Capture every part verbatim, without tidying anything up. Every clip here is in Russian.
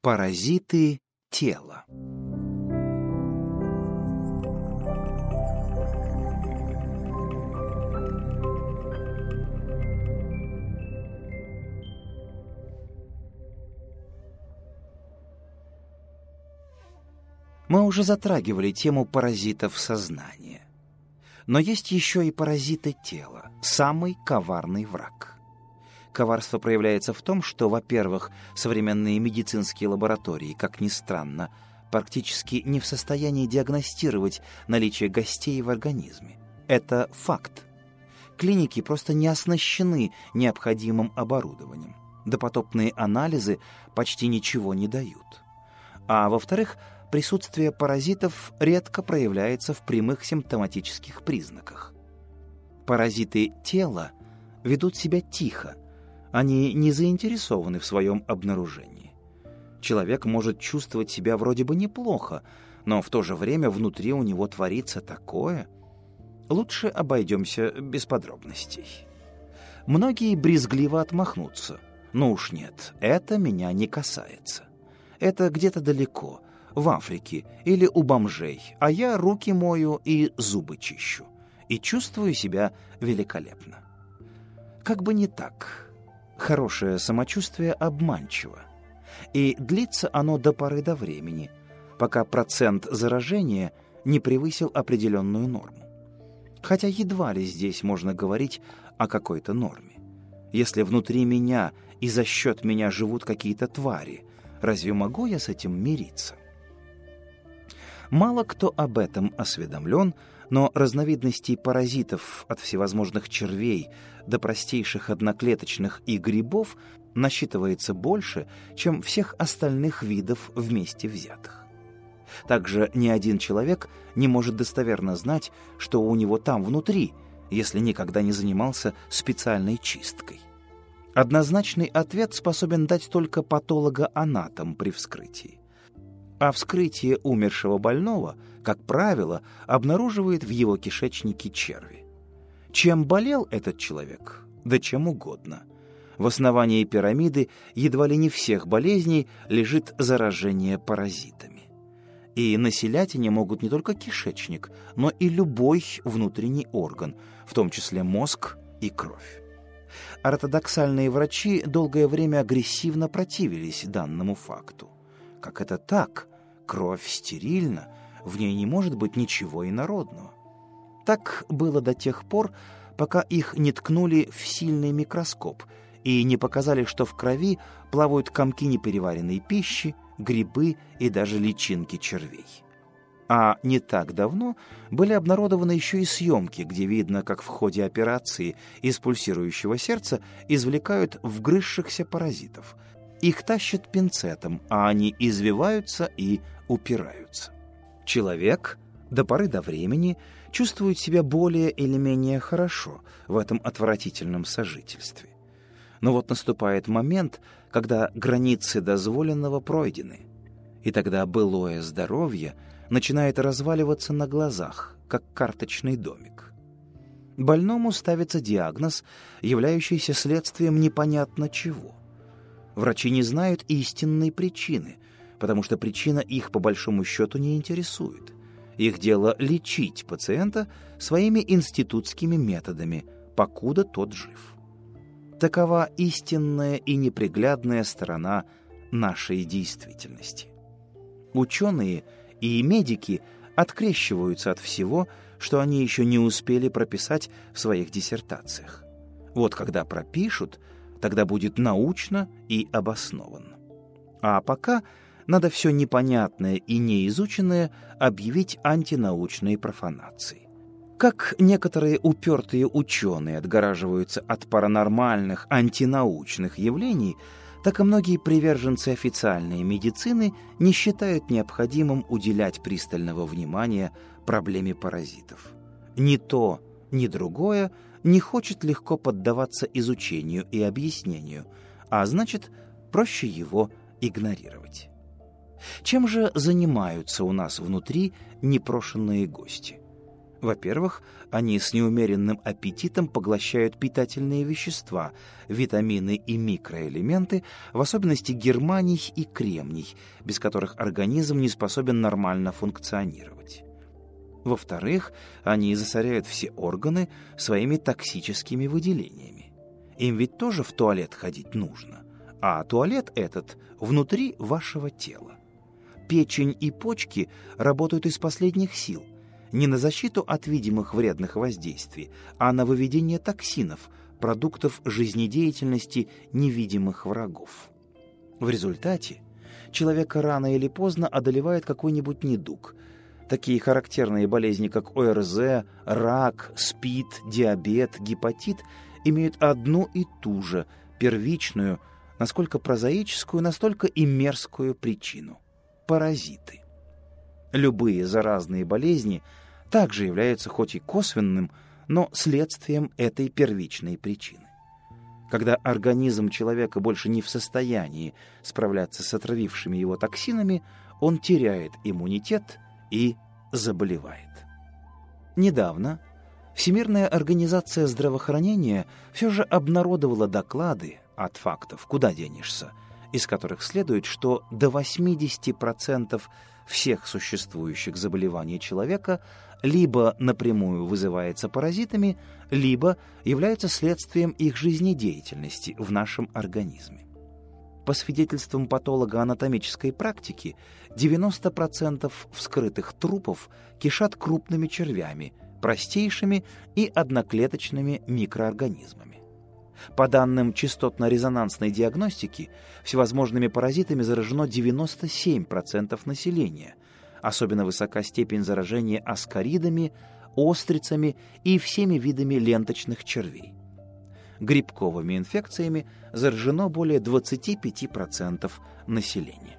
Паразиты тела. Мы уже затрагивали тему паразитов сознания. Но есть еще и паразиты тела, самый коварный враг. Коварство проявляется в том, что, во-первых, современные медицинские лаборатории, как ни странно, практически не в состоянии диагностировать наличие гостей в организме. Это факт. Клиники просто не оснащены необходимым оборудованием. Допотопные анализы почти ничего не дают. А во-вторых, присутствие паразитов редко проявляется в прямых симптоматических признаках. Паразиты тела ведут себя тихо, они не заинтересованы в своем обнаружении. Человек может чувствовать себя вроде бы неплохо, но в то же время внутри у него творится такое. Лучше обойдемся без подробностей. Многие брезгливо отмахнутся. Ну уж нет, это меня не касается. Это где-то далеко, в Африке или у бомжей, а я руки мою и зубы чищу. И чувствую себя великолепно. Как бы не так. Хорошее самочувствие обманчиво. И длится оно до поры до времени, пока процент заражения не превысил определенную норму. Хотя едва ли здесь можно говорить о какой-то норме. Если внутри меня и за счет меня живут какие-то твари, разве могу я с этим мириться? Мало кто об этом осведомлен, но разновидностей паразитов от всевозможных червей до простейших одноклеточных и грибов насчитывается больше, чем всех остальных видов вместе взятых. Также ни один человек не может достоверно знать, что у него там внутри, если никогда не занимался специальной чисткой. Однозначный ответ способен дать только патологоанатом при вскрытии. А вскрытие умершего больного, как правило, обнаруживает в его кишечнике черви. Чем болел этот человек? Да чем угодно. В основании пирамиды едва ли не всех болезней лежит заражение паразитами. И населять они могут не только кишечник, но и любой внутренний орган, в том числе мозг и кровь. Ортодоксальные врачи долгое время агрессивно противились данному факту. Как это так? Кровь стерильна, в ней не может быть ничего инородного. Так было до тех пор, пока их не ткнули в сильный микроскоп и не показали, что в крови плавают комки непереваренной пищи, грибы и даже личинки червей. А не так давно были обнародованы еще и съемки, где видно, как в ходе операции из пульсирующего сердца извлекают вгрызшихся паразитов. Их тащат пинцетом, а они извиваются и упираются. Человек до поры до времени чувствует себя более или менее хорошо в этом отвратительном сожительстве. Но вот наступает момент, когда границы дозволенного пройдены, и тогда былое здоровье начинает разваливаться на глазах, как карточный домик. Больному ставится диагноз, являющийся следствием непонятно чего. Врачи не знают истинной причины, потому что причина их по большому счету не интересует. Их дело лечить пациента своими институтскими методами, покуда тот жив. Такова истинная и неприглядная сторона нашей действительности. Ученые и медики открещиваются от всего, что они еще не успели прописать в своих диссертациях. Вот когда пропишут, тогда будет научно и обоснованно. А пока надо все непонятное и неизученное объявить антинаучной профанацией. Как некоторые упертые ученые отгораживаются от паранормальных, антинаучных явлений, так и многие приверженцы официальной медицины не считают необходимым уделять пристального внимания проблеме паразитов. Ни то, ни другое не хочет легко поддаваться изучению и объяснению, а значит, проще его игнорировать. Чем же занимаются у нас внутри непрошенные гости? Во-первых, они с неумеренным аппетитом поглощают питательные вещества, витамины и микроэлементы, в особенности германий и кремний, без которых организм не способен нормально функционировать. Во-вторых, они засоряют все органы своими токсическими выделениями. Им ведь тоже в туалет ходить нужно, а туалет этот внутри вашего тела. Печень и почки работают из последних сил, не на защиту от видимых вредных воздействий, а на выведение токсинов, продуктов жизнедеятельности невидимых врагов. В результате человека рано или поздно одолевает какой-нибудь недуг. Такие характерные болезни, как ОРЗ, рак, СПИД, диабет, гепатит имеют одну и ту же, первичную, насколько прозаическую, настолько и мерзкую причину – паразиты. Любые заразные болезни также являются хоть и косвенным, но следствием этой первичной причины. Когда организм человека больше не в состоянии справляться с отравившими его токсинами, он теряет иммунитет и заболевает. Недавно Всемирная организация здравоохранения все же обнародовала доклады, от фактов куда денешься, из которых следует, что до восемьдесят процентов всех существующих заболеваний человека либо напрямую вызывается паразитами, либо является следствием их жизнедеятельности в нашем организме. По свидетельствам патолого-анатомической практики, девяносто процентов вскрытых трупов кишат крупными червями, простейшими и одноклеточными микроорганизмами. По данным частотно-резонансной диагностики, всевозможными паразитами заражено девяносто семь процентов населения. Особенно высока степень заражения аскаридами, острицами и всеми видами ленточных червей. Грибковыми инфекциями заражено более двадцать пять процентов населения.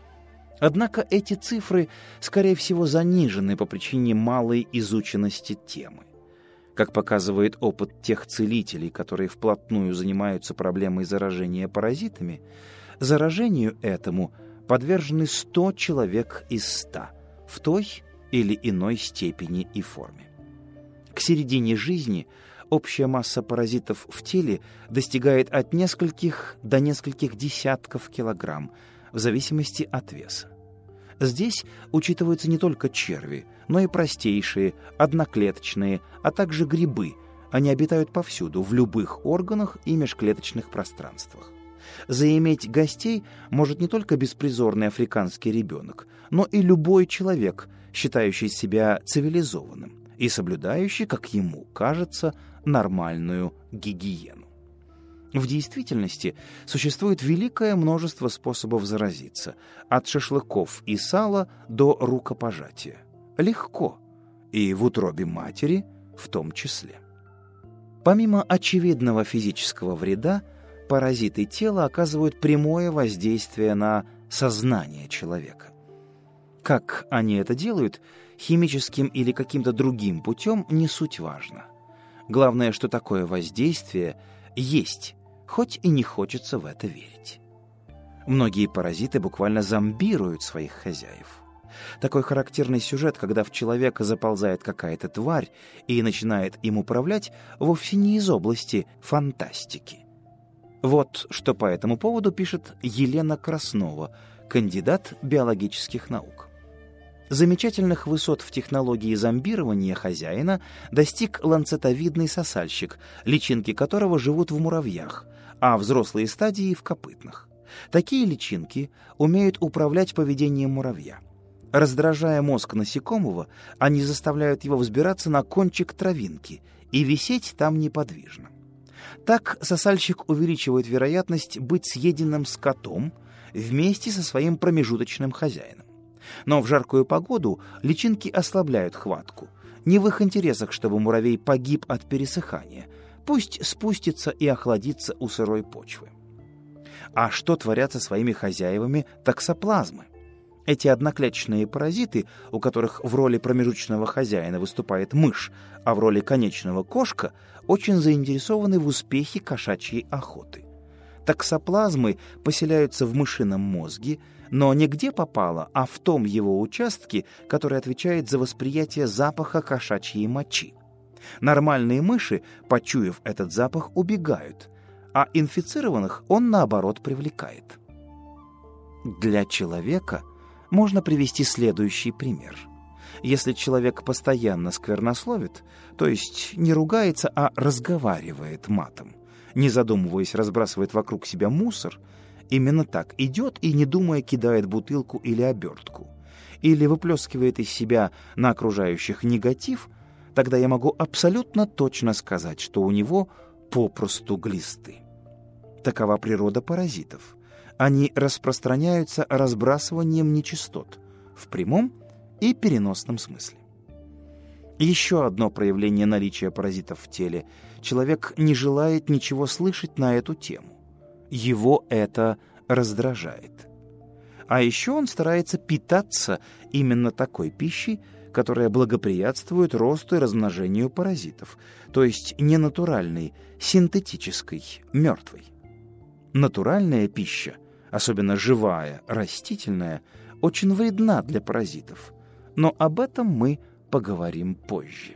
Однако эти цифры, скорее всего, занижены по причине малой изученности темы. Как показывает опыт тех целителей, которые вплотную занимаются проблемой заражения паразитами, заражению этому подвержены сто человек из ста в той или иной степени и форме. К середине жизни общая масса паразитов в теле достигает от нескольких до нескольких десятков килограмм, в зависимости от веса. Здесь учитываются не только черви, но и простейшие, одноклеточные, а также грибы. Они обитают повсюду, в любых органах и межклеточных пространствах. Заиметь гостей может не только беспризорный африканский ребенок, но и любой человек, считающий себя цивилизованным и соблюдающий, как ему кажется, нормальную гигиену. В действительности существует великое множество способов заразиться, от шашлыков и сала до рукопожатия. Легко, и в утробе матери в том числе. Помимо очевидного физического вреда, паразиты тела оказывают прямое воздействие на сознание человека. Как они это делают, химическим или каким-то другим путем, не суть важно. Главное, что такое воздействие есть, хоть и не хочется в это верить. Многие паразиты буквально зомбируют своих хозяев. Такой характерный сюжет, когда в человека заползает какая-то тварь и начинает им управлять, вовсе не из области фантастики. Вот что по этому поводу пишет Елена Краснова, кандидат биологических наук. Замечательных высот в технологии зомбирования хозяина достиг ланцетовидный сосальщик, личинки которого живут в муравьях, а взрослые стадии — в копытных. Такие личинки умеют управлять поведением муравья. Раздражая мозг насекомого, они заставляют его взбираться на кончик травинки и висеть там неподвижно. Так сосальщик увеличивает вероятность быть съеденным скотом вместе со своим промежуточным хозяином. Но в жаркую погоду личинки ослабляют хватку. Не в их интересах, чтобы муравей погиб от пересыхания. Пусть спустится и охладится у сырой почвы. А что творят со своими хозяевами токсоплазмы? Эти одноклеточные паразиты, у которых в роли промежуточного хозяина выступает мышь, а в роли конечного кошка, очень заинтересованы в успехе кошачьей охоты. Токсоплазмы поселяются в мышином мозге, но не где попало, а в том его участке, который отвечает за восприятие запаха кошачьей мочи. Нормальные мыши, почуяв этот запах, убегают, а инфицированных он, наоборот, привлекает. Для человека можно привести следующий пример. Если человек постоянно сквернословит, то есть не ругается, а разговаривает матом, не задумываясь, разбрасывает вокруг себя мусор, именно так идет и, не думая, кидает бутылку или обертку, или выплескивает из себя на окружающих негатив, тогда я могу абсолютно точно сказать, что у него попросту глисты. Такова природа паразитов. Они распространяются разбрасыванием нечистот в прямом и переносном смысле. Еще одно проявление наличия паразитов в теле. Человек не желает ничего слышать на эту тему. Его это раздражает. А еще он старается питаться именно такой пищей, которая благоприятствует росту и размножению паразитов, то есть не натуральной, синтетической, мертвой. Натуральная пища, особенно живая, растительная, очень вредна для паразитов, но об этом мы поговорим позже.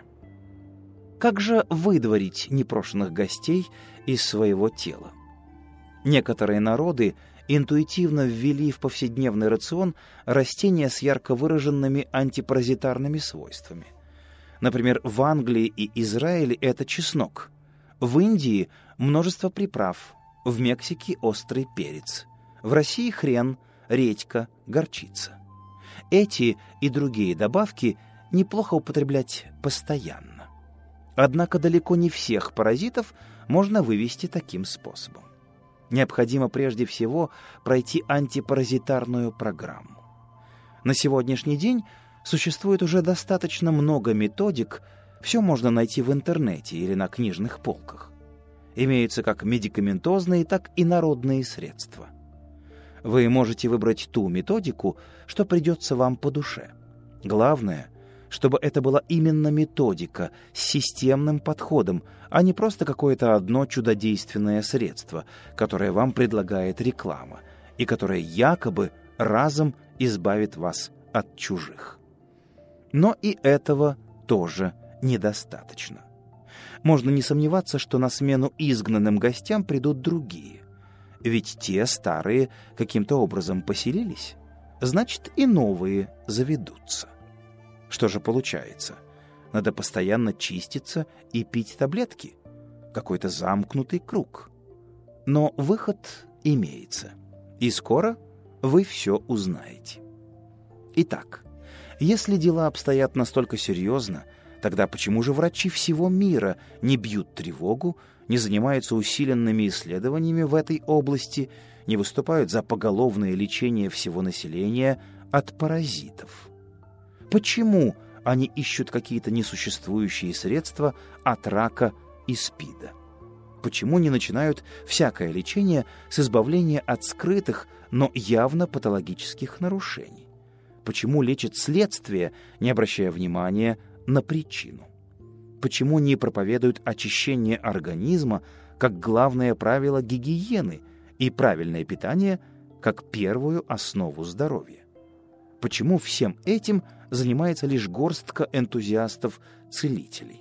Как же выдворить непрошенных гостей из своего тела? Некоторые народы интуитивно ввели в повседневный рацион растения с ярко выраженными антипаразитарными свойствами. Например, в Англии и Израиле это чеснок, в Индии множество приправ, в Мексике острый перец, в России хрен, редька, горчица. Эти и другие добавки неплохо употреблять постоянно. Однако далеко не всех паразитов можно вывести таким способом. Необходимо прежде всего пройти антипаразитарную программу. На сегодняшний день существует уже достаточно много методик, все можно найти в интернете или на книжных полках. Имеются как медикаментозные, так и народные средства. Вы можете выбрать ту методику, что придется вам по душе. Главное, чтобы это была именно методика с системным подходом, а не просто какое-то одно чудодейственное средство, которое вам предлагает реклама, и которое якобы разом избавит вас от чужих. Но и этого тоже недостаточно. Можно не сомневаться, что на смену изгнанным гостям придут другие. Ведь те старые каким-то образом поселились, значит, и новые заведутся. Что же получается? Надо постоянно чиститься и пить таблетки? Какой-то замкнутый круг. Но выход имеется. И скоро вы все узнаете. Итак, если дела обстоят настолько серьезно, тогда почему же врачи всего мира не бьют тревогу, не занимаются усиленными исследованиями в этой области, не выступают за поголовное лечение всего населения от паразитов? Почему они ищут какие-то несуществующие средства от рака и СПИДа? Почему не начинают всякое лечение с избавления от скрытых, но явно патологических нарушений? Почему лечат следствие, не обращая внимания на причину? Почему не проповедуют очищение организма как главное правило гигиены и правильное питание как первую основу здоровья? Почему всем этим занимается лишь горстка энтузиастов-целителей?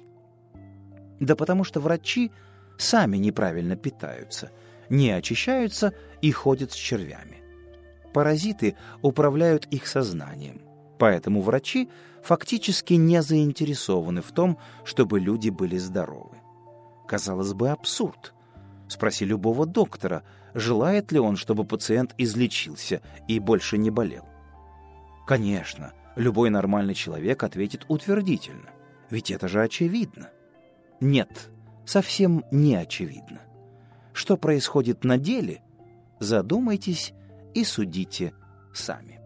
Да потому что врачи сами неправильно питаются, не очищаются и ходят с червями. Паразиты управляют их сознанием, поэтому врачи фактически не заинтересованы в том, чтобы люди были здоровы. Казалось бы, абсурд. Спроси любого доктора, желает ли он, чтобы пациент излечился и больше не болел. Конечно, любой нормальный человек ответит утвердительно, ведь это же очевидно. Нет, совсем не очевидно. Что происходит на деле, задумайтесь и судите сами.